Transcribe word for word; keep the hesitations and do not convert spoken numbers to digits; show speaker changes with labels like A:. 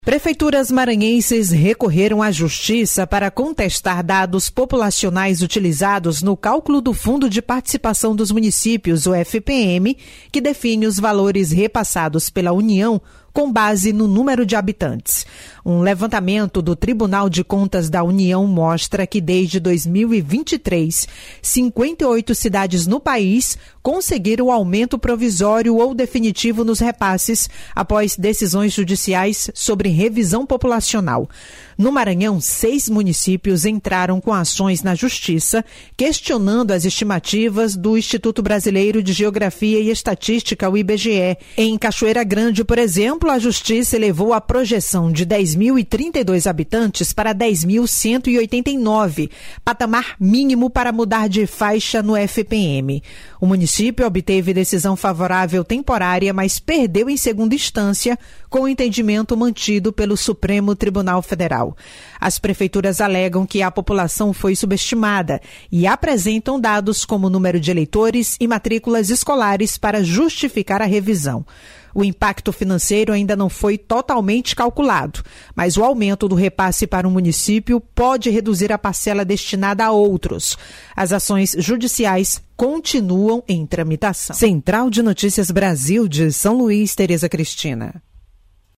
A: Prefeituras maranhenses recorreram à Justiça para contestar dados populacionais utilizados no cálculo do Fundo de Participação dos Municípios, o F P M, que define os valores repassados pela União com base no número de habitantes. Um levantamento do Tribunal de Contas da União mostra que desde dois mil e vinte e três, cinquenta e oito cidades no país conseguiram aumento provisório ou definitivo nos repasses após decisões judiciais sobre revisão populacional. No Maranhão, seis municípios entraram com ações na Justiça, questionando as estimativas do Instituto Brasileiro de Geografia e Estatística, o I B G E. Em Cachoeira Grande, por exemplo, a Justiça elevou a projeção de dez mil e trinta e dois habitantes para dez mil cento e oitenta e nove, patamar mínimo para mudar de faixa no F P M. O município obteve decisão favorável temporária, mas perdeu em segunda instância, com o entendimento mantido pelo Supremo Tribunal Federal. As prefeituras alegam que a população foi subestimada e apresentam dados como número de eleitores e matrículas escolares para justificar a revisão. O impacto financeiro ainda não foi totalmente calculado, mas o aumento do repasse para um município pode reduzir a parcela destinada a outros. As ações judiciais continuam em tramitação. Central de Notícias Brasil de São Luís, Tereza Cristina.